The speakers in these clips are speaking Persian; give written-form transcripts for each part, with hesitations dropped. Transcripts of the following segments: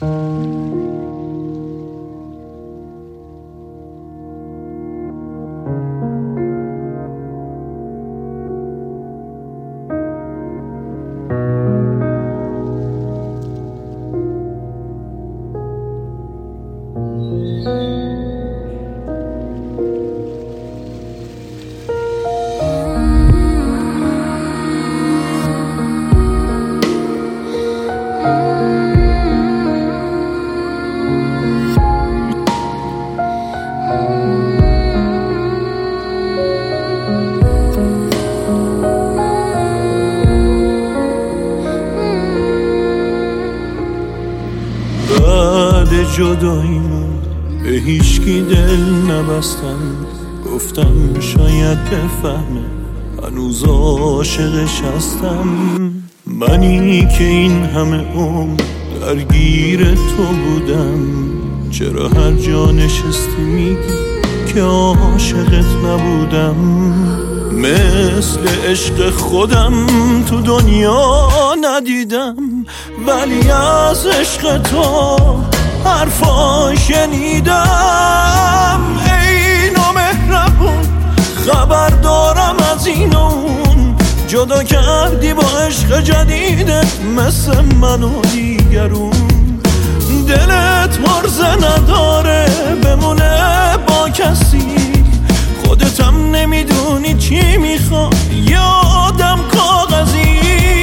جداییمون به هیچکی دل نبستم، گفتم شاید بفهمه هنوز عاشقش هستم. منی که این همه عمر درگیر تو بودم، چرا هر جا نشستی میگی که عاشقت نبودم؟ مثل عشق خودم تو دنیا ندیدم، ولی از عشق تو حرفا شنیدم. ای نامهربون خبر دارم از این و اون، جدا کردی با عشق جدیدت مثل من و دیگرون. دلت مرزه نداره بمونه با کسی، خودتم نمیدونی چی میخوای یه آدم کاغذی.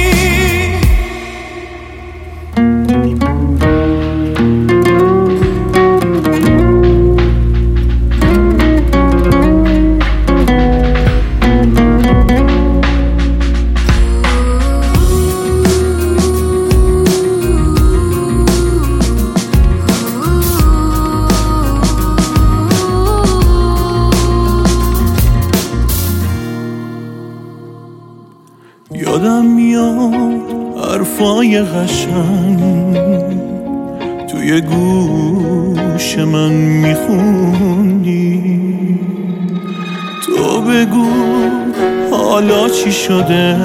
یادم میاد حرفای قشنگ توی گوش من میخوندی. تو بگو حالا چی شده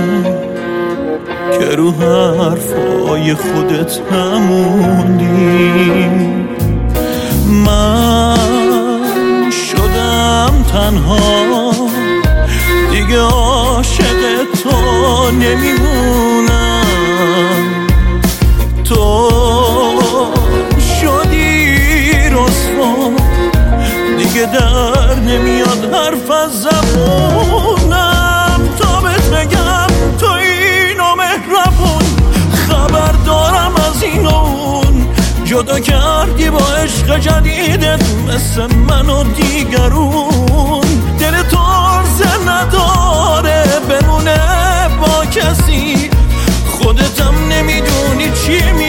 که رو حرفای خودت نموندی. من شدم تنها دیگه عاشق تو نمیمونم. تو شدی رسوا دیگه در نمیاد حرف از زبونم. تا بهت بگم تو اینو مهربون، خبر دارم از این و اون، جدا کردی با عشق جدیدت مثل من و دیگرون. دل تو عرضه نداره بمونه با کسی، خودتم نمیدونی چی